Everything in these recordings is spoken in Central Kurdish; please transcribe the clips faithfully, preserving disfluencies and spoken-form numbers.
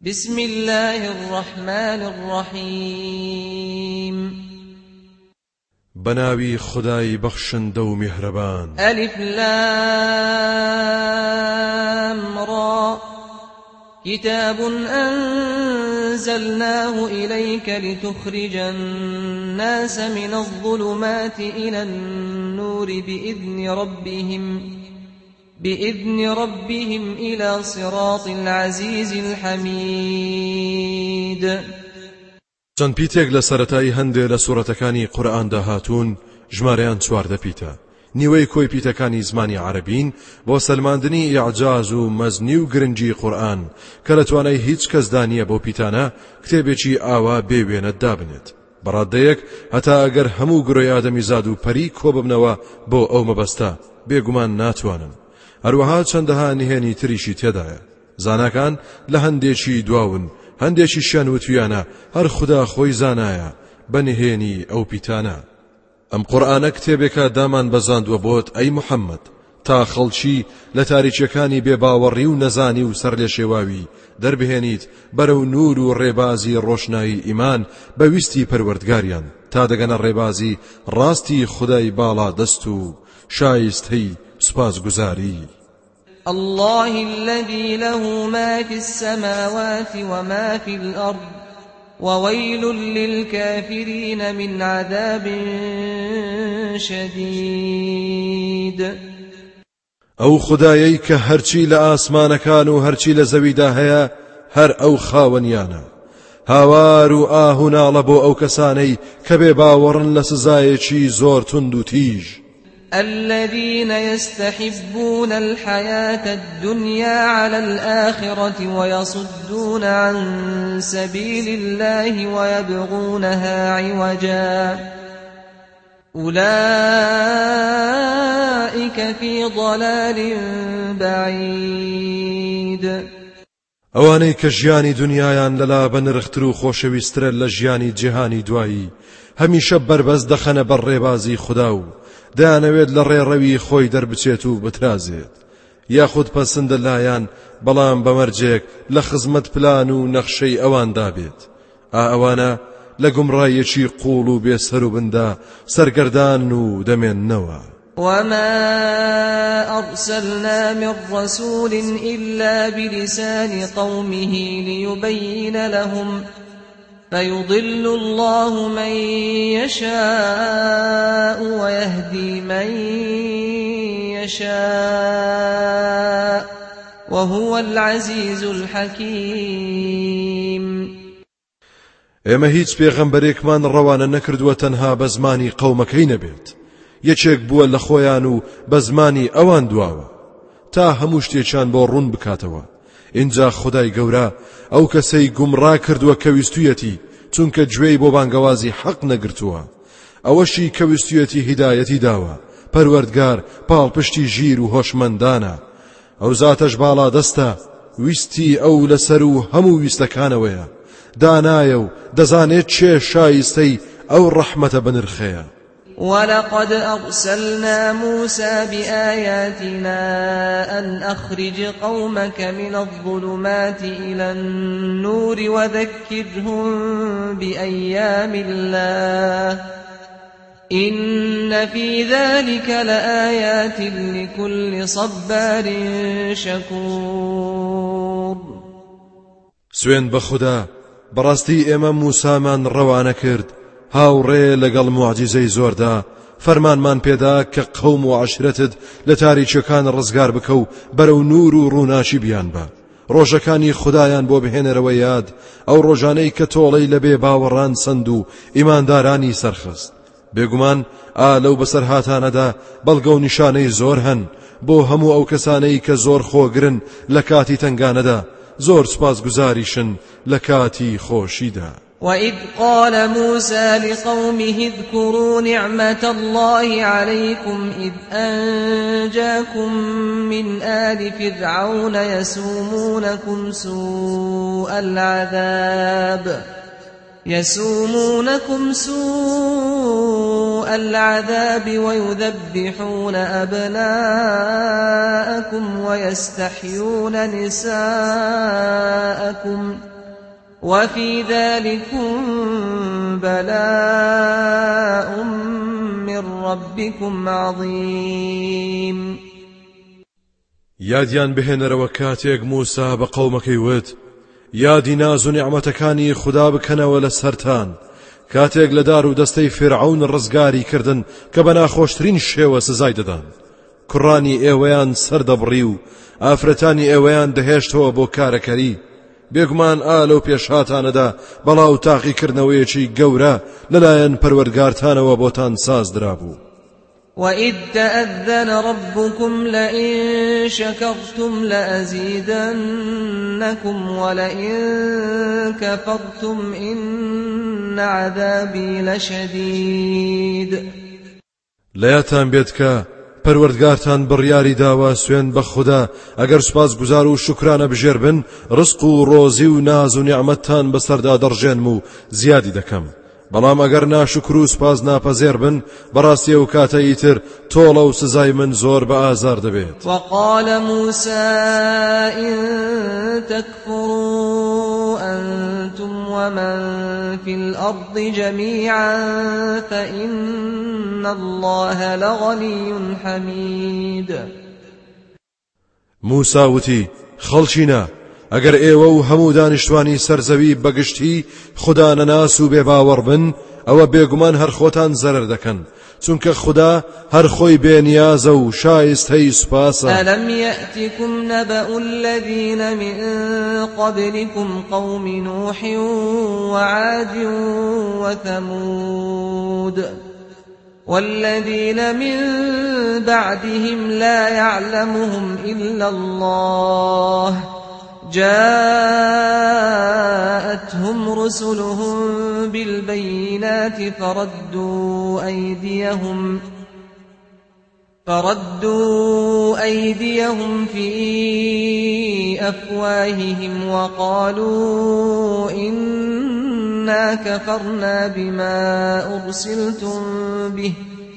بسم الله الرحمن الرحيم بناوي خداي بخشندە و میهرەبان. ألف لام را كتاب أنزلناه إليك لتخرج الناس من الظلمات إلى النور بإذن ربهم بإذن ربهم إلى صراط العزيز الحميد. چەند پیتێک لە سەرەتایی هەندێک لە سوورەتەکانی قورئاندا هاتوون، ژمارەیان چواردە پیتە. نیوەی کۆی پیتەکانی زمانی عەرەبین بۆ سەلماندنی ئیعجاز و مەزنی و گرنگی قورئان کە لە توانای هیچ کەسدا نییە بۆ پیتانە کتێبێکی ئاوا بێوێنە دابنێت. بەڕادەیەک هەتا ئەگەر هەموو گرۆی ئادەمیزاد و پەری کۆ ببنەوە بۆ ئەو مەبەستە بێگومان ناتوانن. هەروەها چەندەها نهێنی تریشی تێدایە. زاناکان لە هەندێکی دواون، هەندێکی شیان وتویانە هەر خدا خۆی زانایە بەنهێنی ئەو پیتانە. ئەم قورئانە کتێبێکە دامان بەزاندووە بۆت ئەی محەممەد تا خەڵکی لە تاریچیەکانی بێباوەڕی و نەزانی و سەر لێ شێواوی دەربهێنیت بەرەو نور و ڕێبازی ڕۆشنایی ئیمان بەویستی پەروەردگاریان تا دەگەنە ڕێبازی ڕاستی خدای باڵا دەست و شایستەی سوپاسگوزاری. الله الذي له ما في السماوات وما في الأرض وويل للكافرين من عذاب شديد. ئەو خدایەی کە هەرچی لە ئاسمانەکان و هەرچی لە زەویدا هەیە هەر ئەو خاوەنیانە. هاوار و ئاهو ناڵە بۆ ئەو کەسانەی کە بێ باوەڕن لە سزایەکی زۆر توند و تیژ. الذين يستحبون الحياة الدنيا على الآخرة ويصدون عن سبيل الله ويبغونها عوجا أولئك في ضلال بعيد. ئەوانەی کە ژیانی دنیایان لەلا بەنرختر و خۆشەویسترە لە ژیانی جیهانی دوایی هەمیشە بەربەست دەخەنە بەر ڕێبازی خوددا و دەیانەوێت لە ڕێڕەوی خۆی دەربچێت و بترازێت، یاخود پەسەندە لایەن بەڵام بەمەرجێک لە خزمەت پلان و نەخشەی ئەواندا بێت. ئا ئەوانە لە گومڕایەکی قوڵ و بێسەر و بندا سەرگەردان و دەمێننەوە. وما أرسلنا من رسول إلا بلسان قومه ليبين لهم فيضل الله من يشاء ويهدي من يشاء وهو العزيز الحكيم. ئێمە هیچ پێغەمبەرێکمان ڕەوانە نەکردووە تەنها بە زمانی قەومەکەی نەبێت، یەکێک بووە لە خۆیان و بە زمانی ئەوان دواوە تا هەموو شتێکیان بۆ ڕوون بکاتەوە. اینجا خدای گەورە ئەو کەسەی گومڕا کردووە کە ویستویەتی چونکە گوێی بۆ بانگەوازی حەق نەگرتووە، ئەوەشی کە ویستویەتی هیدایەتی داوە. پەروەردگار پاڵپشتی ژیر و هۆشمەندانە، ئەو زاتەش باڵا دەستە، ویستی ئەو لەسەر و هەموو ویستەکانەوەیە، دانایە و دەزانێت چێ شایستەی ئەو ڕەحمەتە بنرخەیە. ولقد أرسلنا موسى بآياتنا أن أخرج قومك من الظلمات إلى النور وذكرهم بأيام الله إن في ذلك لآيات لكل صبار شكور. سوێن بە خوددا، بەڕاستی ئێمە موسامان ڕەوانە کرد هاوڕێ لەگەڵ موعجیزەی زۆردا، فەرمانمان پێدا کە قەوم و عەشرەتت لە تاریچەکان ڕزگار بکە و بەرەو نور و ڕووناچی بیان بە. ڕۆژەکانی خودایان بۆ بهێنەرەوە یاد، ئەو ڕۆژانەی کە تۆڵەی لە بێ باوەڕان سند و ئیماندارانی سەرخست. بێگومان ئا لەو بەسەرهاتانەدا بەڵگە و نیشانەی زۆر هەن بۆ هەموو ئەو کەسانەی کە زۆر خۆگرن لە کاتی تنگانەدا، زۆر سوپاسگوزاریشن لە کاتی خۆشیدا. وإذ قال موسى لقومه اذكروا نعمة الله عليكم إذ أنجاكم من آل فرعون يسومونكم سوء العذاب يسومونكم سوء العذاب ويذبحون أبناءكم ويستحيون نساءكم وفي ذلكم بلاء من ربكم عظيم. یادیان بهێنەرەوە کاتێک موسا بە قەومەکەی وت یادی ناز و نیعمەتەکانی خوددا بکەنەوە لە سەرتان کاتێک لە دار و دەستەی فێرعەون ڕزگاری کردن کە بە ناخۆشترین شێوە سزای دەدان. کوڕانی ئێوەیان سەردەبڕی و ئافرەتانی ئێوەیان دەهێشتەوە بۆ کارەکەری. بێگومان ئا لەو پێشهاتانەدا بەڵاو تاقیکردنەوەیەکی گەورە لەلایەن پەروەردگارتانەوە بۆتان ساز درابوو. وَإِذْ تَأَذَّنَ رَبُّكُمْ لَئِن شَكَرْتُمْ لَأَزِيدَنَّكُمْ وَلَئِن كَفَرْتُمْ إِنَّ عَذَابِي لَشَدِيدٌ. لەیاتان بێت کە پەروەردگارتان بڕیاری داوە سوێن بە خوددا ئەگەر سوپاس گوزار و شکرانە بژێر بن ڕزق و ڕۆزی و ناز و نیعمەتتان بەسەردا دەڕژێنم و زیادی دەکەم. بەڵام ئەگەر ناشکر و سوپاس ناپەزێر بن بەڕاستی ئەو کاتە ئیتر تۆڵە و سزای من زۆر بە ئازار دەبێت. وقال موسى إن تكفروا أنتم ومن في الأرض جميعا فإن الله لغني حميد. موسى وتی خەڵچینە ئەگەر ئێوە و هەموو دانیشتوانی سەرزەوی بەگشتی خوددا نەناس و بێباوەڕ بن ئەوە بێگومان هەر خۆتان زەرەر دەکەن چونکە خوددا هەر خۆی بێنیازە و شایستەی سوپاسە. ألم يأتكم نبأ الذين من قبلكم قوم نوح وعاد وثمود والذين من بعدهم لا يعلمهم إلا الله جاءتهم رسلهم بالبينات فردوا أيديهم فردوا أيديهم في أفواههم وقالوا إنا كفرنا بما أرسلتم به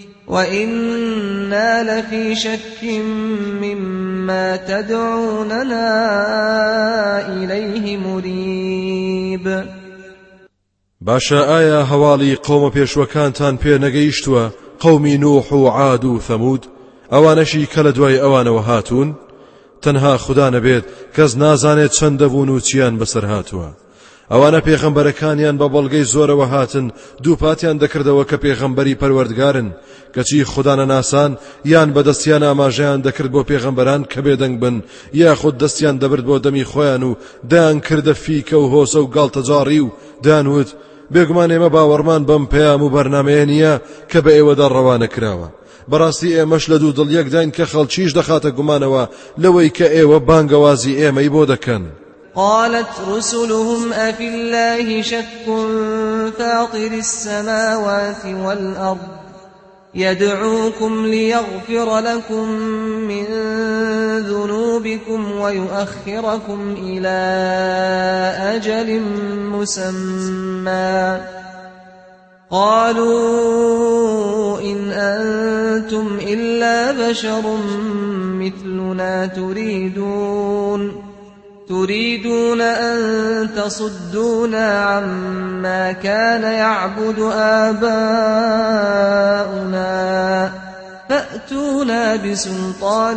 وإنا لفي شك مما تدعوننا إليه مريب. باشا ئایا هەواڵی قەومە پێشوەکانتان پێ نەگەیشتووە قەومی نوح و عاد و ثەمود ئەوانەشی کە لە دوای ئەوانەوە هاتوون؟ تەنها خوددا نەبێت کەس نازانێت چەند دەبوون و چیان بەسەر هاتووە. ئەوانە پێغەمبەرەکانیان بە بەڵگەی زۆرەوە هاتن دووپاتیان دەکردەوە کە پێغەمبەری پەروەردگارن کەچی خوددا نەناسان یان بەدەستیان ئاماژەیان دەکرد بۆ پێغەمبەران کە بێدەنگ بن یاخود دەستیان دەبرد بۆ دەمی خۆیان و دایان کردە فیکە و هۆسە و گاڵتەجاڕی و دانوت بێگومان ئێمە باوەڕمان بەم پەیام و بەرنامەیە نییە کە بە ئێوەدا ڕەوانە کراوە. بەڕاستی ئێمەش لە دوو دڵ یەکداین کە خەڵکیش دەخاتە گومانەوە لەوەی کە ئێوە بانگەوازی ئێمەی بۆ دەکەن. قالت رسلهم أفي الله شك فاطر السماوات والأرض يدعوكم ليغفر لكم من ذنوبكم ويؤخركم إلى أجل مسمى قالوا إن أنتم إلا بشر مثلنا تريدون تريدون أن تصدونا عما كان يعبد آباؤنا فأتونا بسلطان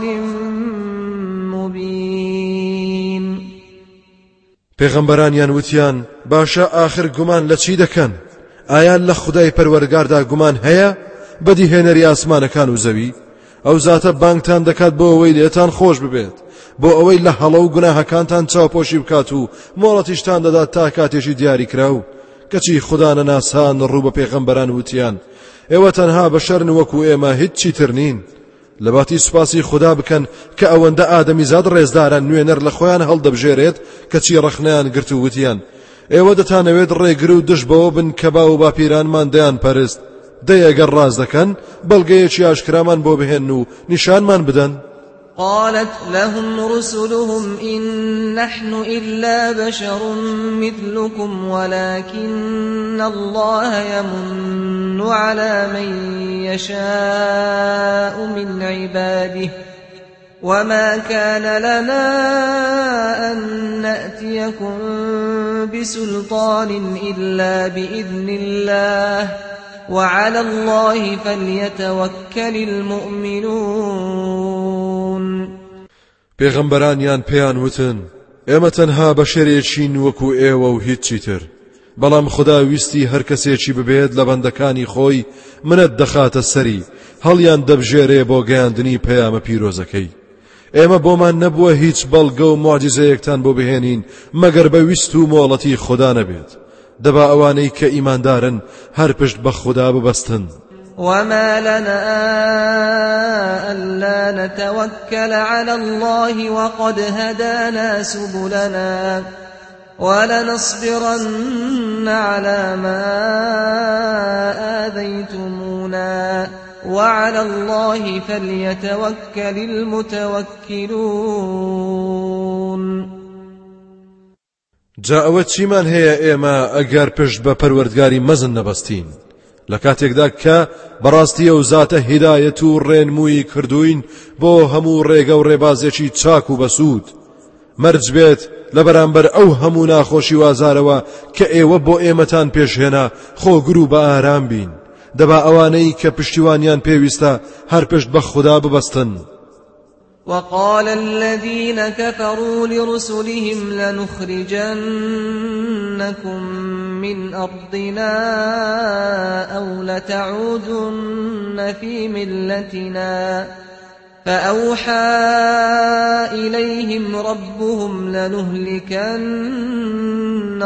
مبين. پێغەمبەرانیان وتیان باشە ئاخر گومان لە چی دەکەن؟ ئایان لە خودای پەروەردگاردا گومان هەیە بەدیهێنەری ئاسمانەکان و زەوی؟ ئەو زاتە بانگتان دەکات بۆ ئەوەی لێتان خۆش ببێت بۆ ئەوەی لە هەڵە و گوناهەکانتان چاوپۆشی بکات و مۆڵەتیشتان دەدات تا کاتێکی دیاری کراو. کەچی خوددا نەناسان ڕوو بە پێغەمبەران وتیان ئێوە تەنها بەشەرن وەکو ئێمە هیچی تر نین. لەباتی سوپاسی خوددا بکەن کە ئەوەندە ئادەمیزاد ڕێزداران نوێنەر لە خۆیان هەڵدەبژێرێت کەچی ڕەخنەیان گرت و وتیان ئێوە دەتانەوێت ڕێگر و دش بەوە بن کە با و باپیرانمان دەیان پەرست دەیەگەر ڕاز دەکەن بەڵگەیەکی ئاشکرامان بۆ بهێن و نیشانمان بدەن. قالت لهم رسلهم إن نحن إلا بشر مثلكم ولكن الله يمن على من يشاء من عباده وما كان لنا أن نأتيكم بسلطان إلا بإذن الله وعلى الله فليتوكل المؤمنون. پێغەمبەرانیان پێیان وتن ئێمە تەنها بەشەرێکین وەکو ئێوە و هیچی تر، بەڵام خدا ویستی هەر کەسێکی ببێت لە بەندەکانی خۆی منەت دەخاتە سەری هەڵیان دەبژێرێ بۆ گەیاندنی پەیامە پیرۆزەکەی. ئێمە بۆمان نەبووە هیچ بەڵگە و موعجزەیەکتان بۆ بهێنین مەگەر بە ویست و مۆڵەتی خدا نەبێت. دەبا ئەوانەی کە ئیماندارن هەر پشت بە خدا ببەستن. وما لنا ألا نتوكل على الله وقد هدانا سبلنا ولنصبرن على ما آذيتمونا وعلى الله فليتوكل المتوكلون. جا ئەوە چیمان هەیە ئێمە ئەگەر پشت بە پەروەردگاری مەزن نەبەستین لە کاتێکدا کە بەڕاستی ئەو زاتە هیدایەت و ڕێنمووی کردوین بۆ هەموو ڕێگە و ڕێبازێکی چاک و بەسوود مەرج بێت لە بەرامبەر ئەو هەموو ناخۆشی وازارەوە کە ئێوە بۆ ئێمەتان پێشهێنا خۆگر و بە ئارام بین. دەبا ئەوانەی کە پشتیوانیان پێویستە هەر پشت بە خدا ببەستن. وقال الذين كفروا لرسلهم لنخرجنكم من أرضنا أو لتعودن في ملتنا فأوحى إليهم ربهم لنهلكن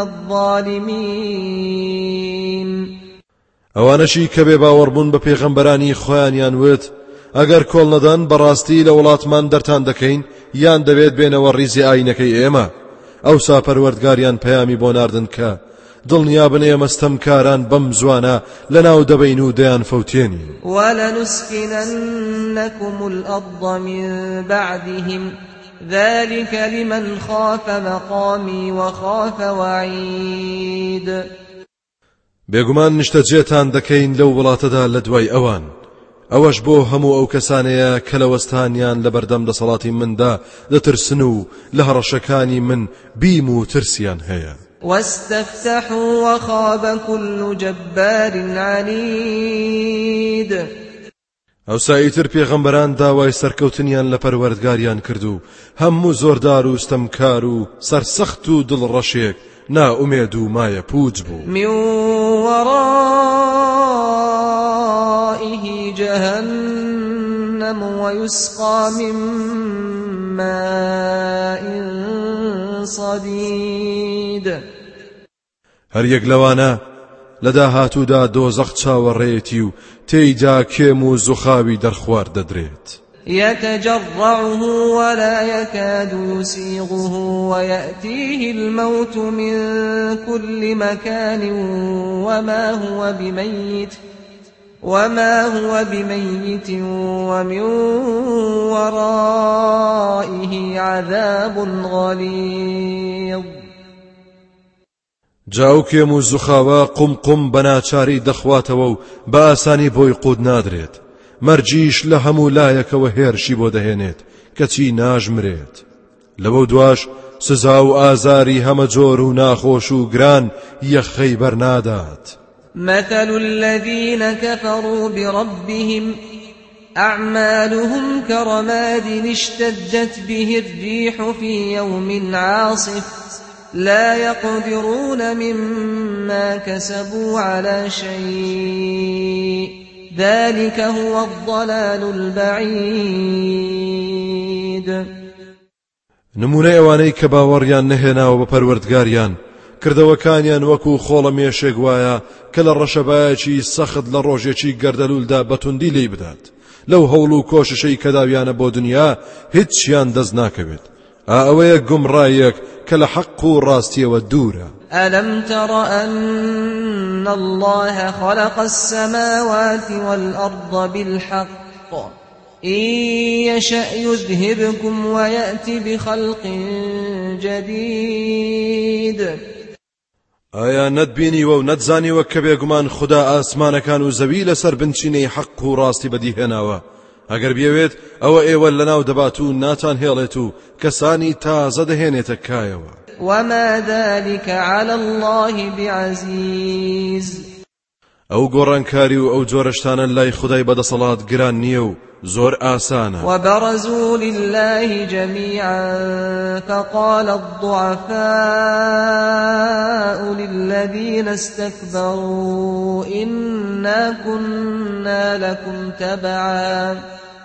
الظالمين. ئەوانەشی کە بێ باوەڕبوون بە پێغەمبەرانی خۆیانیان وت ئەگەر کۆڵ نەدەن بەڕاستی لە وڵاتمان دەرتان دەکەین یان دەبێت بێنەوە ڕیزی ئاینەکەی ئێمە. ئەوسا پەروەردگاریان پەیامی بۆ ناردن کە دڵنیابن ئێمە ستەمکاران بەم زوانە لەناو دەبەین و دەیان فەوتێنین. وَلَنُسْكِنَنَّكُمُ الْأَرْضَ مِنْ بَعْدِهِمْ ذَلِكَ لِمَنْ خَافَ مَقَامِي وَخَافَ وَعِيدِ. بێگومان نیشتەجێتان دەکەین لەو وڵاتەدا لە دوای ئەوان. ئەوەش بۆ هەموو ئەو کەسانەیە کە لە وەستانیان لە بەردەم دەسەڵاتی مندا دەترسن و لە هەڕەشەکانی من بیم و ترسیان هەیە. واستفتحوا وخاب كل جبار عنيد. ئەو سایتر پێغەمبەران داوای سەرکەوتنیان لە پەروەردگاریان کردو هەموو زۆردار و ستەمکار و سەرسەخت و دڵڕەشێک نائومێد و مایە پووج بوو. من ورائه جهنم ويسقى من ماء صديد. هەر یەک لەوانە لەدا هاتوودا دۆزەخ چاوەڕێیەتی و تێیدا کێم و زوخاوی دەرخوار دەدرێت. يتجرعه ولا يكاد يسيغه ويأتيه الموت من كل مكان وما هو بميت وما هو بميت ومن ورائه عذاب غليظ. جاو کێم و زوخاوە قم قم بەناچاری دەخواتەوە و بە ئاسانی بۆی قود نادرێت. مەرجیش لە هەموو لایەکەوە هێرشی بۆ دەهێنێت کەچی ناژمرێت. لەبەو دواش سزا و ئازاری هەمە جۆر و ناخۆش و گران یەخەی بەرنادات. مثل الذين كفروا بربهم أعمالهم كرماد اشتدت به الريح في يوم عاصف لا يقدرون مما كسبوا على شيء ذلك هو الضلال البعيد. نمونە ئەوانەی کە باوەڕیان نەهێناوە بە پەروەردگاریان کردەوەکانیان وەکو خۆڵە مێشێک وایە کە لە ڕەشەبایەکی سەخت لە ڕۆژێکی گەردەلوولدا بەتوندی لێی بدات. لەو هەوڵ و کۆششەی کە داویانە بۆ دنیا هیچیان دەست ناکەوێت. ئەوەیە گومڕایەک کە لە حەق و ڕاستیەوە دوورە. ألم تر أن الله خلق السماوات والأرض بالحق إن يشأ يذهبكم ويأتي بخلق جديد. ئایا نەتبینیوە و نەتزانیوە کە بێگومان خدا ئاسمانەکان و زەوی لەسەر بنچینەی حەق و ڕاستی بەدیهێناوە ئەگەر بێوێت ئەوە ئێوە لەناو دەبات و ناتان هێڵێت و کەسانی تازە دەهێنێتە کایەوە. وما ذلك على الله بعزيز. ئەو گۆڕانکاری و ئەو جۆرەشتانە لای خودای بەدەسەڵات گران نییە و زۆر ئاسانە. وبرزوا لله جميعا فقال الضعفاء للذين استكبروا إنا كنا لكم تبعا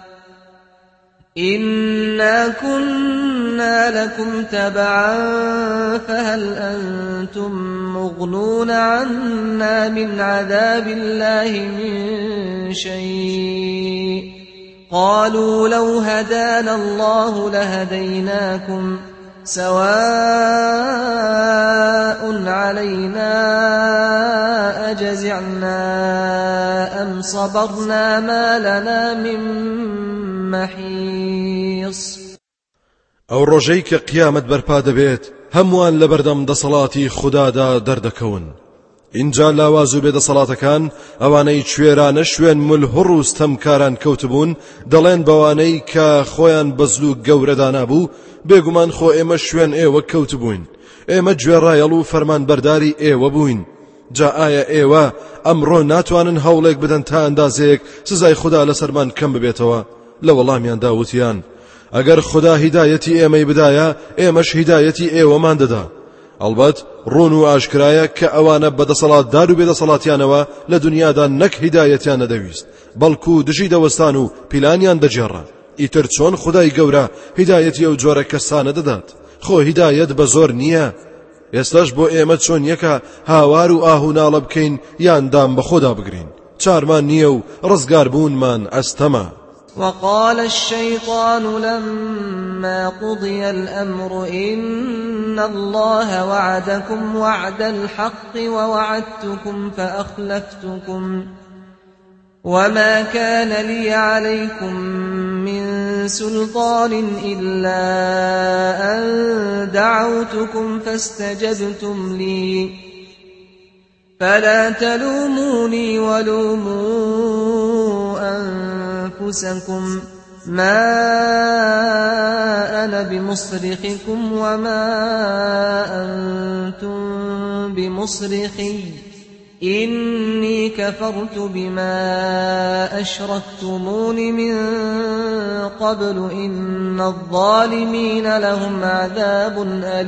إنا كنا لكم تبعا فهل أنتم مغنون عنا من عذاب الله من شيء قالوا لو هدانا الله لهديناكم سواء علينا أجزعنا أم صبرنا ما لنا من محيص. ئەو ڕۆژەی کە قیامەت بەرپا دەبێت هەمووان لە بەردەم دەسەڵاتی خودادا دەردەکەون. اینجا لاواز و بێدەسەڵاتەکان ئەوانەی کوێرانە شوێن ملهوڕ و ستەمکاران کەوتبوون دەڵێن بەوانەی کە خۆیان بەزل و گەورەدانا بوو بێگومان خۆ ئێمە شوێن ئێوە کەوتبووین، ئێمە گوێڕایەڵ و فەرمانبەرداری ئێوە بووین. جا ئایا ئێوە ئەمڕۆ ناتوانن هەوڵێک بدەن تا ئەندازەیەک سزای خوددا لەسەرمان کەم ببێتەوە؟ لە وەڵامیاندا وتیان ئەگەر خوددا هیدایەتی ئێمەی بدایە ئێمەش هیدایەتی ئێوەمان دەدا. ئەڵبەت ڕوون و ئاشکرایە کە ئەوانە بەدەسەڵاتدار و بێدەسەڵاتیانەوە لە دنیادا نەک هیدایەتیان نەدەویست بەڵکو دژی دەوەستان و پیلانیان دەجێڕا. ئیتر چۆن خودای گەورە هیدایەتی ئەو جۆرە کەسانە دەدات؟ خۆ هیدایەت بە زۆر نییە. ئێستاش بۆ ئێمە چۆن یەکە هاوار و ئاهو ناڵە بکەین یان دام بە خۆدا بگرین؟ چارمان نییە و ڕزگار بوونمان ئەستەمە. وقال الشيطان لما قضي الأمر إن الله وعدكم وعد الحق ووعدتكم فأخلفتكم وما كان لي عليكم من سلطان إلا أن دعوتكم فاستجبتم لي فلا تلوموني ولوموا أنفسكم ما أنا بمصرخكم وما أنتم بمصرخي إني كفرت بما أشركتمون من قبل إن الظالمين لهم عذاب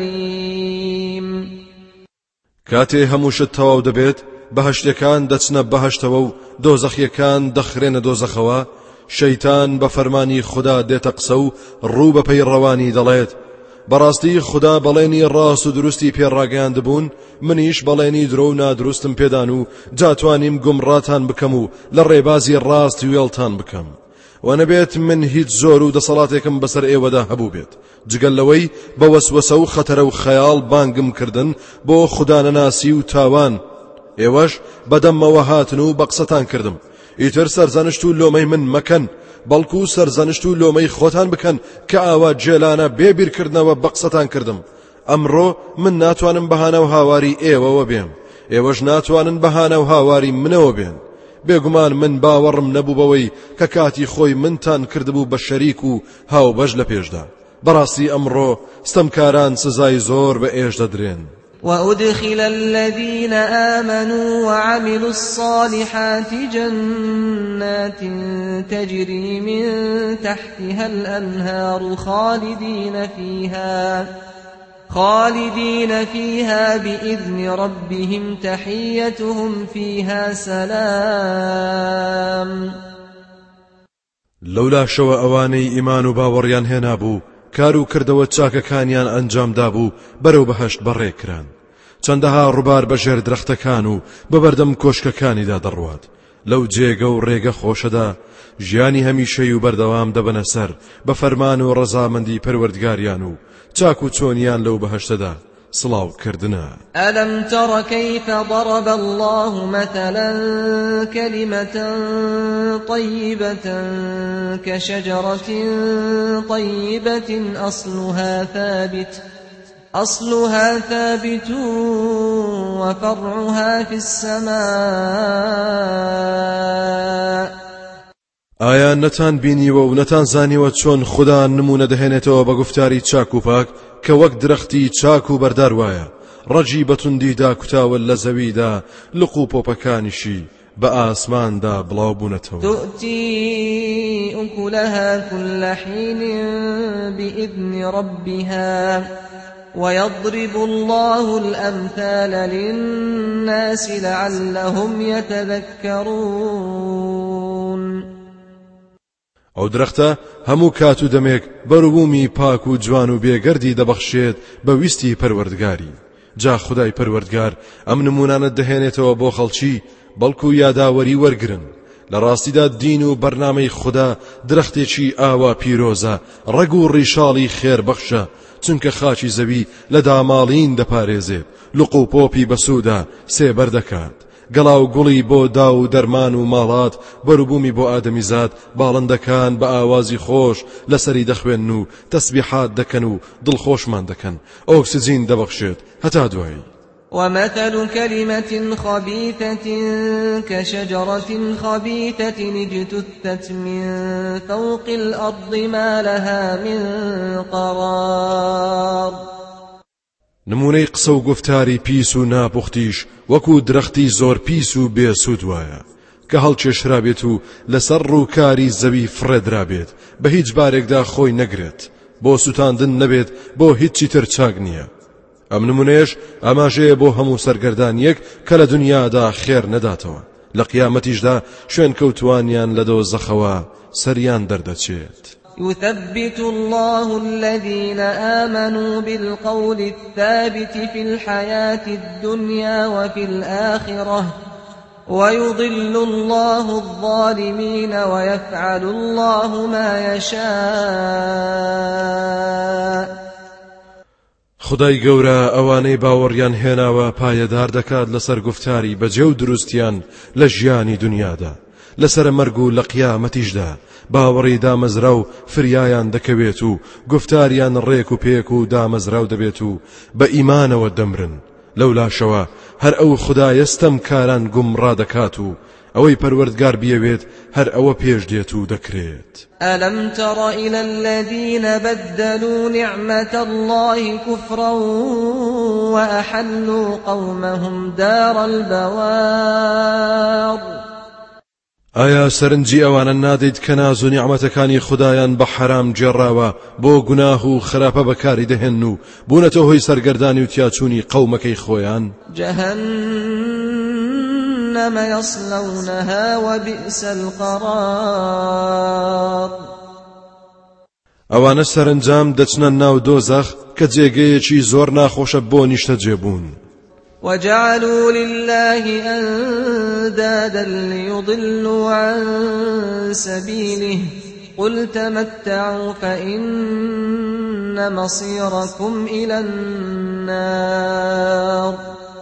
أليم. کاتێ هەمووشت تەواو دەبێت بەهەشتەکان دەچنە بەهەشتەوە و دۆزەخیەکان دەخرێنە دۆزەخەوە، شەیتان بە فەرمانی خوددا دێتە قسە و ڕوو بە پەیڕەوانی دەڵێت بەڕاستی خوددا بەڵێنی ڕاست و دروستی پێڕاگەیان دەبوون، منیش بەڵێنی درۆ و نادروستم پێدان و جاتوانیم گومڕاتان بکەم و لە ڕێبازی ڕاست وێڵتان بکەم. و نەبێت من هیچ زۆر و دەسەڵاتێکم بەسەر ئێوەدا هەبوو بێت جگەل لەوەی بە وەسوەسە و خەتەرە و خەیاڵ بانگم کردن بۆ خودانەناسی و تاوان. ئێوەش بەدەمەوە هاتن و بە قسەتان کردم. ئیتر سەرزانشت و لۆمەی من مەکەن بەڵکو سەرزانشت و لۆمەی خۆتان بکەن کە ئاوا جێلانە بێبیرکردنەوە بە قسەتان کردم. ئەمڕۆ من ناتوانم بەهانە و هاواری ئێوەوە بێم، ئێوەش ناتوانن بەهانە و هاواری منەوە بێن. بێگومان من باوەڕم نەبوو بەوەی کە کاتی خۆی منتان کردبوو بە شەریک و هاوبەش لە پێشدا. بەڕاستی ئەمڕۆ ستەمکاران سزای زۆر بە ئێش دەدرێن. وأدخل الذين آمنوا وعملوا الصالحات جنات تجري من تحتها الأنهار خالدين فيها خالدين فيها بإذن ربهم تحيتهم فيها سلام. لولا شو أواني إيمان باوريان هنابو کارو کردەوە چاکەکانیان ئەنجام دابوو بەرەو بەهەشت بەڕێکران. چەندەها ڕووبار بەژێر درەختەکان و بەبەردەم کۆشکەکانیدا دەڕوات. لەو جێگە و ڕێگە خۆشەدا ژیانی هەمیشەی و بەردەوام دەبەنە سەر بە فەرمان و ڕەزامەندی پەروەردگاریان و چاک و چۆنیان لەو بەهەشتەدا سڵاو کردنە. ألم تر كيف ضرب الله مثلا كلمة طيبة كشجرة طيبة أصلها ثابت أصلها ثابت وفرعها في السماء ئایا نەتان بینیوە و نەتان زانیوە چۆن خوددا نمونە دەهێنێتەوە بە گفتاری چاک و پاک کە وەک درەختی چاک و بەردار وایە ڕەجی بەتوندیدا کوتاوە لە زەویدا لق و پۆپەکانیشی بە ئاسماندا بڵاو بوونەتەوە تؤتي أكلها كل حين بإذن ربها ويضرب الله الأمثال للناس لعلهم يتذكرون ئەو درەختە هەموو کات و دەمێک بەروبوومی پاک و جوان و بێگەردی دەبەخشێت بە ویستی پەروەردگاری جا خدای پەروەردگار ئەم نمونانت دەهێنێتەوە بۆ خەڵکی بەڵکو یاداوەری وەرگرن لە ڕاستیدا دین و بەرنامەی خوددا درەختێکی ئاوا پیرۆزە ڕەگ و ڕیشاڵی خێربەخشە چونکە خاچی زەوی لە داماڵین دەپارێزێت لق و پۆپی بەسوودا سێبەر دەکات گەڵا و گوڵی بۆ دا و دەرمان و ماڵات بەروبوومی بۆ ئادەمیزاد باڵندەکان بە ئاوازی خۆش لەسەری دەخوێن و تەسبیحات دەکەن و دڵخۆشمان دەکەن ئۆکسجین دەبەخشێت هەتا دوایی ومثل كلمة خبيثة كشجرة خبيثة اجتثت من فوق الأرض ما لها من قرار نمونەی قسە و گفتاری پیس و ناپوختیش وەکو درەختی زۆر پیس و بێسوود وایە کە هەڵکێشرابێت و لەسەر ڕووکاری زەوی فڕێدرابێت بە هیچ بارێکدا خۆی نەگرێت بۆ سوتاندن نەبێت بۆ هیچی تر چاک نییە ئەم نمونەیەش ئاماژەیە بۆ هەموو سەرگەردانیەک کە لە دنیادا خێر نەداتەوە لە قیامەتیشدا شوێن کەوتوانیان لە دۆزەخەوە سەریان دەردەچێت يثبت الله الذين آمنوا بالقول الثابت في الحياة الدنيا وفي الآخرة ويضل الله الظالمين ويفعل الله ما يشاء خدای گەورە ئەوانەی باوەڕیان هێناوە پایەدار دەکات لەسەر گفتاری بەجێ و دروستیان لە ژیانی دنیادا لەسەر مەرگ و لە قیامەتیشدا باوەڕی دامەزرا و فریایان دەکەوێت و گفتاریان ڕێک و پێک و دامەزراو دەبێت و بە ئیمانەوە دەمرن لەولاشەوە هەر ئەو خودایە ستەمکاران گومڕا دەکات و ئەوەی پەروەردگار بیەوێت هەر ئەوە پێش دێت و دەکرێت ألم تر إلى الذين بدلوا نعمة الله كفرا وأحلوا قومهم دار البوار ئایا سەرنجی ئەوانە نادەیت کە ناز و نیعمەتەکانی خودایان بە حرام جێڕاوە بۆ گوناه و خراپە بەکاری دەهێن و بوونەتە هۆی سەرگەردانی و تیاچوونی قەومەکەی خۆیان جهنم يصلونها وبئس القرار ئەوانە سەرنجام دەچنە ناو دۆزەخ کە جێگەیەکی زۆر ناخۆشە بۆ نیشتە جێبوون وجعلوا لله أندادا ليضلوا عن سبيله قل تمتعوا فإن مصيركم إلى النار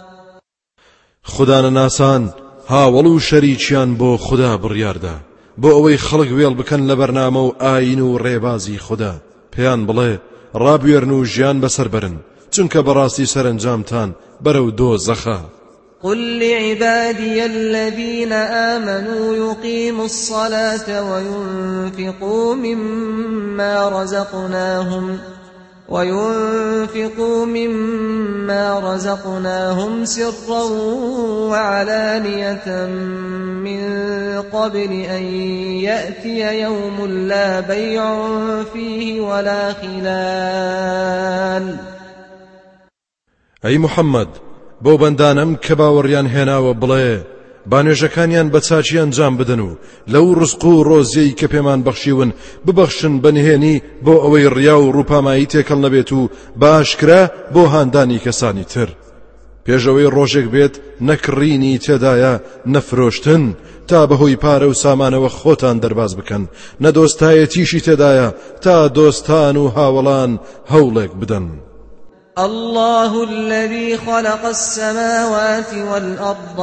خدا ناسان هاوڵ و شەریکیان بۆ خدا بڕیاردا بۆ ئەوەی خەڵک وێڵ بکەن لە بەرنامە و ئاین و ڕێبازی خدا پێیان بڵێ ڕابوێرن و ژیان بەسەر برن چونکە بەڕاستی سەرنجامتان بەرەو دۆزەخە قل لعبادي الذين آمنوا يقيموا الصلاة وينفقوا مما رزقناهم وينفقوا مما رزقناهم سرا وعلانية من قبل أن يأتي يوم لا بيع فيه ولا خلال ئەی محەممەد بۆ بەندانم کە باوەڕیان هێناوە بڵێ بانوێژەکانیان بە چاچی ئەنجام بدەن و لەو ڕزق و ڕۆزیەی کە پێمان بەخشیون ببەخشن بەنهێنی بۆ ئەوەی ڕیا و ڕووپامایی تێکەڵ نەبێت و باشکرا بۆ هاندانی کەسانی تر پێشەوەی ڕۆژێک بێت نەکڕینی تێدایە نەفرۆشتن تا بەهۆی پارە و سامانەوە خۆتان دەرباز بکەن نەدۆستایەتیشی تێدایە تا دۆستان و هاوڵان هەوڵێک بدەن الله الذي خلق السماوات والأرض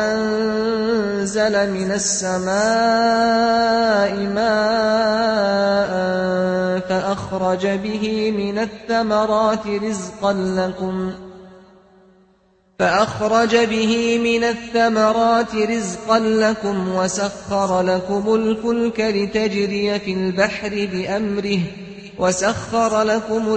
وأنزل من السماء ماء فأخرج به من الثمرات رزقا لكم فأخرج به من الثمرات رزقا لكم وسخر لكم الفلك لتجري في البحر بأمره وسخر لكم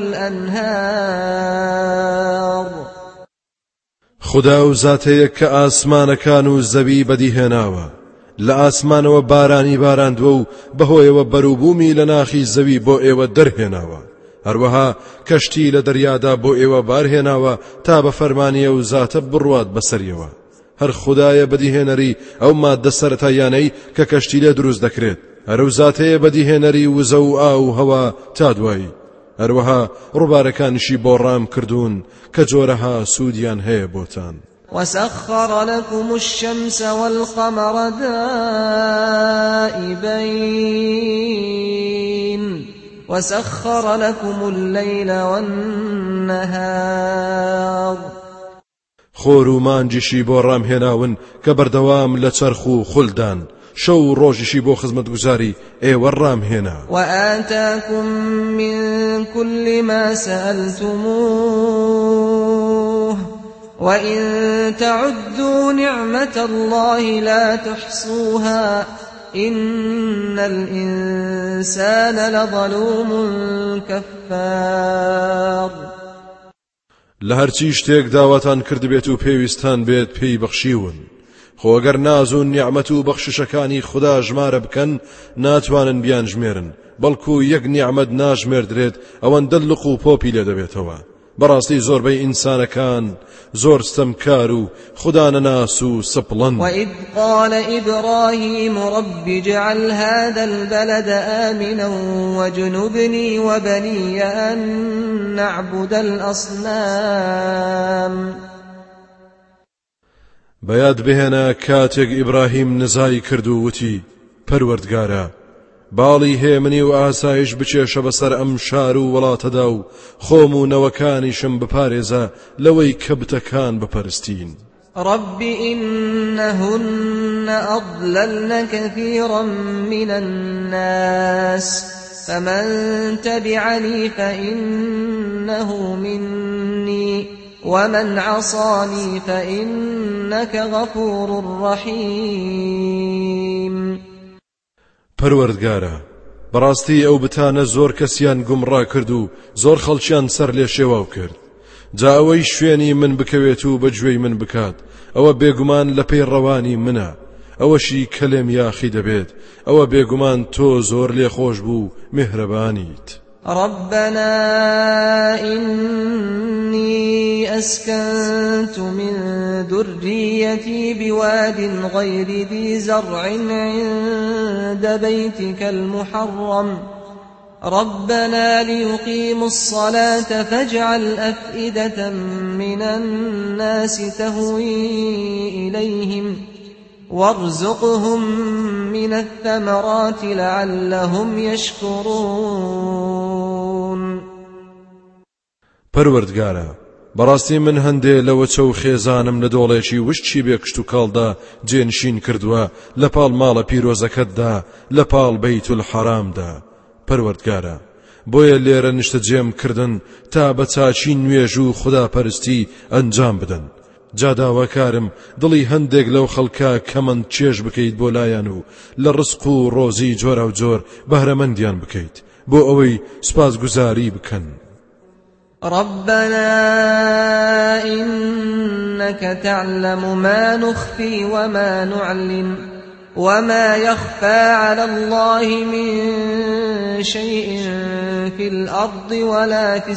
الأنهار خدا و زاتەیە کە ئاسمانەکان و زەوی بەدیهێناوە لە ئاسمانەوە بارانی باراندووە و بەهۆیەوە بەرووبوومی لە ناخی زەوی بۆ ئێوە دەرهێناوە هەروەها کەشتی لە دەریادا بۆ ئێوە بارهێناوە تا بە فەرمانیە و زاتە بڕوات بەسەریەوە هەر خدایە بەدیهێنەری ئەو مادە سەرەتایانەی کە کەشتی لێ دروست دەکرێت هەرو زاتەیە بەدیهێنەری وزە و ئا و هەوا تا دوایی هەروەها ڕووبارەکانیشی بۆ ڕام کردوون کە جۆرەها سوودیان هەیە بۆتان وسخر لكم الشمس والقمر دائبين وسخر لكم الليل والنهار خۆر و مانجیشی بۆ ڕامهێناون کە بەردەوام لە چەرخ و خولدان شەو ڕۆژیشی بۆ خزمەتگوزاری ئێوە ڕامهێنا وآتاكم من كل ما سألتموه وإن تعدوا نعمة الله لا تحصوها إن الإنسان لظلوم كفار لهرچی شتێک داواتان کرد بێت و پێویستان بێت پێی بەخشیون خۆگەر ناز و نیعمەت و بەخششەکانی خدا ژمارە بکەن ناتوانن بیان ژمێرن بەڵکو یەک نیعمەت ناژمێردرێت ئەوەندە لق و پۆپی لێ دەبێتەوە بەڕاستی زۆربەی ئینسانەکان زۆر ستەمکار و خدا نەناس و سپڵن وإذ قال إبراهيم رب اجعل هذا البلد آمنا واجنبني وبني أن نعبد الأصنام بەیاد بهێنە کاتێک ئیبراهیم نزای کرد و وتی پەروەردگارە باڵی هێمنی و ئاسایش بچێشە بەسەر ئەم شار و وڵاتەدا و خۆم و نەوەکانیشم بپارێزە لەوەی کە بتەکان بپەرستین رب إنهن أضللن كثيرا من الناس فمن تبعني فإنه مني ومن عصاني فإنك غفور رحيم پەروەردگارە بەڕاستی ئەو بتانە زۆر کەسیان گومڕا کرد و زۆر خەڵکیان سەر لێ شێواو کرد جا ئەوەی شوێنی من بکەوێت و بەگوێی من بکات ئەوە بێگومان لە پێی ڕەوانی منە ئەوەشی کەلێم یاخی دەبێت ئەوە بێگومان تۆ زۆر لێخۆش بوو میهرەبانیت ربنا إني أسكنت من ذريتي بواد غير ذي زرع عند بيتك المحرم ربنا ليقيموا الصلاة فاجعل أفئدة من الناس تهوي إليهم وارزقهم من الثمرات لعلهم يشكرون پەروەردگارە بەڕاستی من هەندێ لەوە چەو خێزانم لە دۆڵێکی وشتی بێکشت و کاڵدا جێنشین کردووە لە پاڵ ماڵە پیرۆزەکەتدا لە پاڵ بەیت الحەرامدا پەروەردگارە بۆیە لێرە نیشتە جێم کردن تا بە چاچی نوێژ و خوداپەرستی ئەنجام بدەن جا داواکارم دڵی هەندێک لەو خەڵکە کەمەند چێژ بکەیت بۆ لایەن و لە ڕزق و ڕۆزی جۆرا و جۆر بەهرەمەندیان بکەیت بۆ ئەوەی سوپاسگوزاری بکەن ربنا إنك تعلم ما نخفي وما نعلن وما يخفى على الله من شيء في الأرض ولا في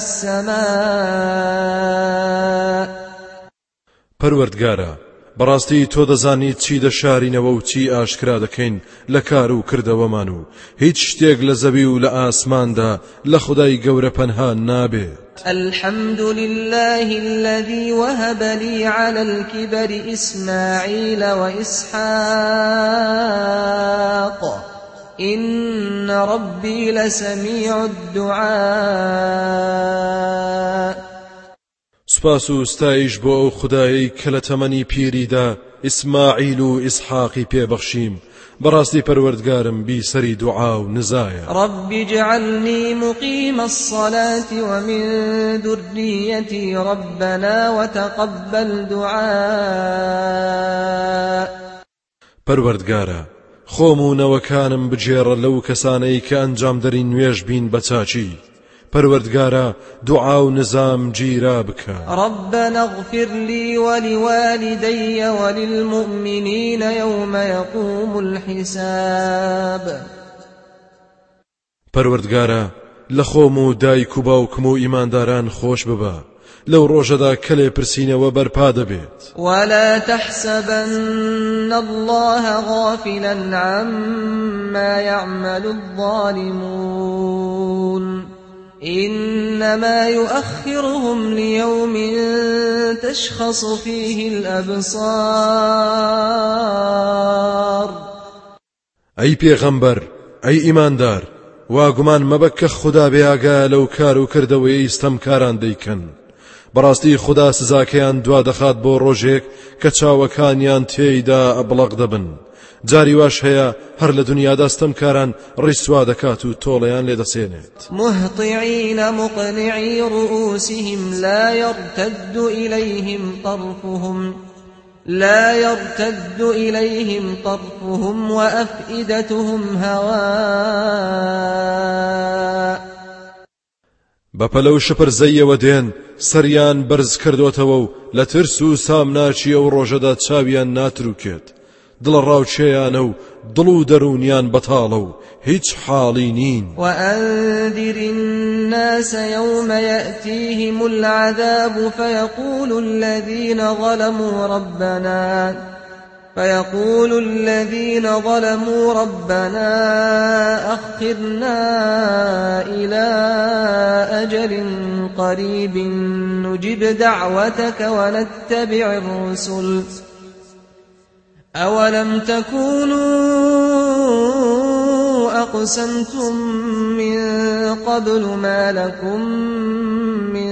السماء پەروەردگارە بەڕاستی تۆ دەزانیت چی دەشارینەوە و چی ئاشکرا دەکەین لە کار و کردەوەمان و هیچ شتێک لە زەوی و لە ئاسماندا لە خودای گەورە پەنها نابێت الحمد لله الذي وهب لي على الكبر إسماعيل وإسحاق إن ربي لسميع الدعاء سپاس و ستایش بۆ ئەو خودایی کە لە تەمەنی پیریدا ئیسماعیل و ئیسحاقی پێبەخشیم بەڕاستی پەروەردگارم بیسەری دوعا و نزایە. رب اجعلني مقيم الصلاة ومن ذريتي ربنا وتقبل دعاء. پەروەردگارە خۆم و نەوەکانم بجێڕە لەو کەسانەی کە ئەنجام دەری نوێژ بین بە چاچی. پەروەردگارە دوعا و نزام گیرا بکە. ربنا اغفر لي ولوالدي وللمؤمنين يوم يقوم الحساب. پەروەردگارە لە خۆم و دایک و باوکم و ئیمانداران خۆش ببە لەو ڕۆژەدا کە لێپرسینەوە بەرپا دەبێت. ولا تحسبن الله غافلا عما يعمل الظالمون إنما يؤخرهم ليوم تشخص فيه الأبصار. أي پیغمبر أي إيماندار واگومان مەبە کە خوددا بێئاگایە لەو کار و کردەوەی ستەمکاران دەیکەن. بەڕاستی خوددا سزاکەیان دوا دەخات بۆ ڕۆژێک کە چاوەکانیان تێیدا ئەبڵق دەبن. جاری واش هەیە هەر لە دنیادا ستەمکاران ڕیسوا دەکات و تۆڵەیان لێدەسێنێت. مهطعين مقنعي رؤوسهم لا يرتد إليهم طرفهم لا يرتد إليهم طرفهم وأفئدتهم هواء. بەپەلەو شپرزەیەوە دێن سەریان بەرز کردوتەوە و لە ترس و سامناچی ئەو ڕۆژەدا چاویان ناتروکێت. دڵ ڕاوچێیانە و دڵ و دەرونیان بەتاڵە و هیچ حاڵی نین. وأنذر الناس يوم يأتيهم العذاب فيقول الذين ظلموا ربنا فيقول الذين ظلموا ربنا أخرنا إلى أجل قريب نجب دعوتك ونتبع الرسل أولم تكونوا أقسمتم من قبل ما لكم من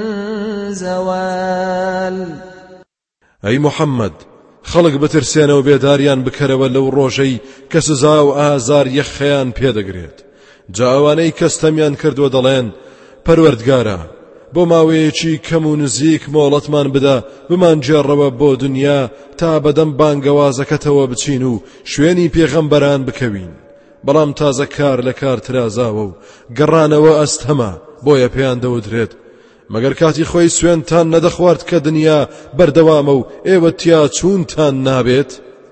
زوال. أي محمد خەڵک بترسێنە و بێداریان بکەرەوە لەو ڕۆژەی کە سزا و ئازار یەخەیان پێدەگرێت. جا ئەوانەی کەستەمیان کردووە دەڵێن پەروەردگارە بۆ ماوەیەکی کەم و نزیک مۆڵەتمان بدە بمان جێڕەوە بۆ دنیا تا بەدەم بانگەوازەکەتەوە بچین و شوێنی پێغەمبەران بکەوین. بەڵام تازە کار لە کار ترازاوە و گەڕانەوە ئەستەمە بۆیە پێیان دەودرێت مەگەر کاتی خۆی سوێنتان نەدەخوارد کە دنیا بەردەوامە و ئێوە تیا چوونتان نابێت.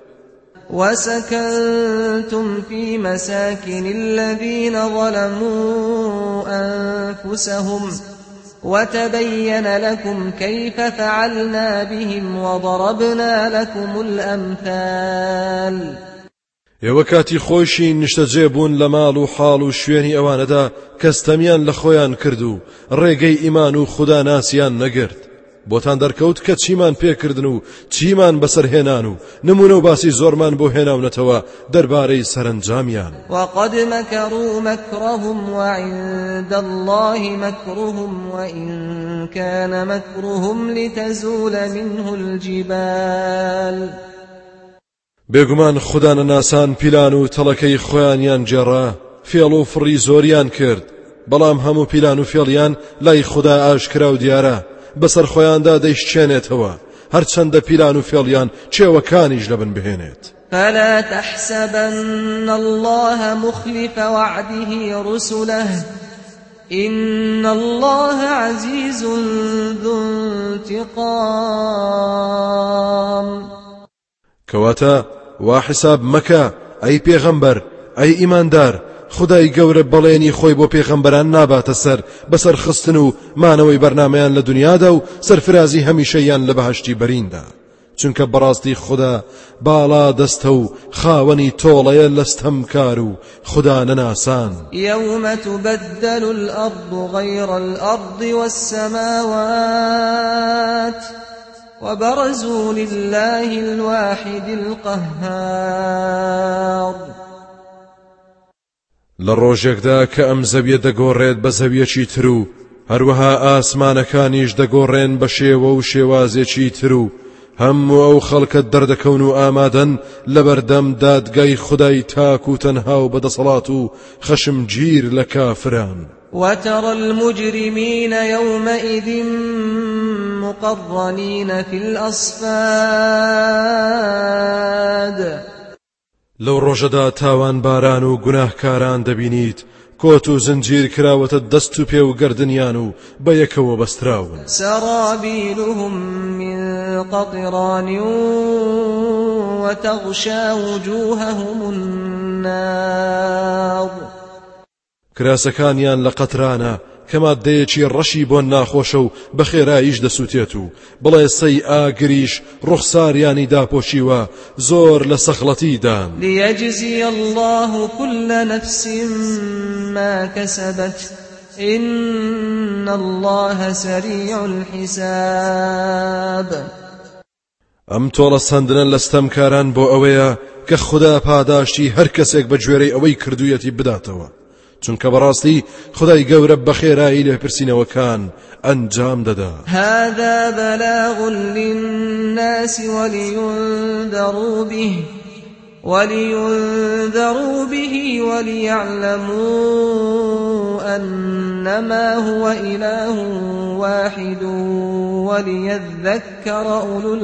وسكنتم في مساكن الذين ظلموا أنفسهم وتبين لكم كيف فعلنا بهم وضربنا لكم الأمثال. ئێوە کاتی خۆشی نیشتەجێ بوون لە ماڵ و حاڵ و شوێنی ئەوانەدا کەستەمیان لە خۆیان کرد و ڕێگەی ئیمان و خوددا ناسیان نەگرت. بۆتان دەرکەوت کە چیمان پێکردن و چیمان بەسەرهێنان و نمونە و باسی زۆرمان بۆ هێناونەتەوە دەربارەی سەرنجامیان. وقد مكروا مكرهم وعند الله مكرهم وإن كان مكرهم لتزول منه الجبال. بێگومان خوددا نەناسان پیلان و تەڵەکەی خۆیانیان جێڕا فێڵ و فڕی زۆریان کرد بەڵام هەموو پیلان و فێڵیان لای خوددا ئاشکرا و دیارە بەسەر خۆیاندا دەیشتێنێتەوە هەرچەندە پیلان و فێڵیان چێوەکانیش لەبن بهێنێت. فلا تحسبن الله مخلف وعده رسله إن الله عزيز ذو انتقام. کەواتە وا حساب مەکە ئەی پێغەمبەر ئەی ئیماندار خدای گەورە بەڵێنی خۆی بۆ پێغەمبەران ناباتە سەر بەسەر خستن و مانەوەی بەرنامەیان لە دنیادا و سەرفرازی هەمیشەیان لە بەهەشتی بەریندا چونکە بەڕاستی خوددا باڵا دەستە و خاوەنی تۆڵەیە لەستەمکار و خوددا نەناسان. يوم تبدل الأرض غير الأرض والسماوات وبرزوا لله الواحد القهار. لە ڕۆژێکدا کە ئەم زەویە دەگۆڕێت بە زەویەکی تر و هەروەها ئاسمانەکانیش دەگۆڕێن بە شێوە و شێوازێکی تر و هەموو ئەو خەڵکت دەردەکەون و ئامادەن لەبەردەم دادگای خودای تاک و تەنها و بەدەسەڵات و خەشمگیر لە کافران. وترى المجرمين يومئذ مقرنين في الأصفاد لو ڕۆژەدا تاوان باران و گوناهکاران دەبینیت کۆت و زنجیر کراوەتە دەست و پێ و گەردنیان و بە یەکەوە بەستراون. سرابيلهم من قطران وتغشى وجوههم النار کراسەکانیان لە قەترانە کە مادەیەکی ڕەشی بۆ ناخۆشە و بە خێراییش دەسووتێت و بڵێ سەی ئاگریش ڕوخساریانی داپۆشیوە زۆر لە سەخڵەتی دان. ليجزي الله كل نفس ما كسبت إن الله سريع الحساب. ئەم تۆڵە سەندنە لە ستەمکاران بۆ ئەوەیە کە خوددا پاداشتی هەر کەسێک بە گوێرەی ئەوەی کردوویەتی بداتەوە، چونکە بەڕاستی خدای گەورە بە خێرایی لە پرسینەوەکان ئەنجام دەدا. هذا بلاغ للناس ولينذروا به ولينذروا به وليعلموا أنما هو إله واحد وليذكر أولو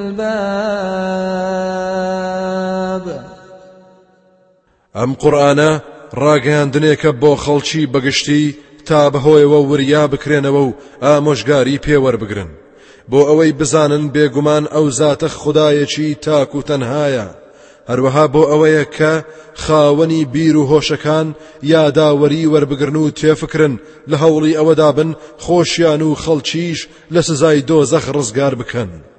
الألباب. ئەم قورئانە ڕاگەیاندنێکە بۆ خەڵکی بەگشتی تا بەهۆیەوە وریا بکرێنەوە و ئامۆژگاری پێوەربگرن بۆ ئەوەی بزانن بێگومان ئەو زاتە خودایەکی تاک و تەنهایە، هەروەها بۆ ئەوەیە کە خاوەنی بیر و هۆشەکان یاداوەری وەربگرن و تێفکرن لە هەوڵی ئەوەدا بن خۆشیان و خەڵکیش لە سزای دۆزەخ ڕزگار بکەن.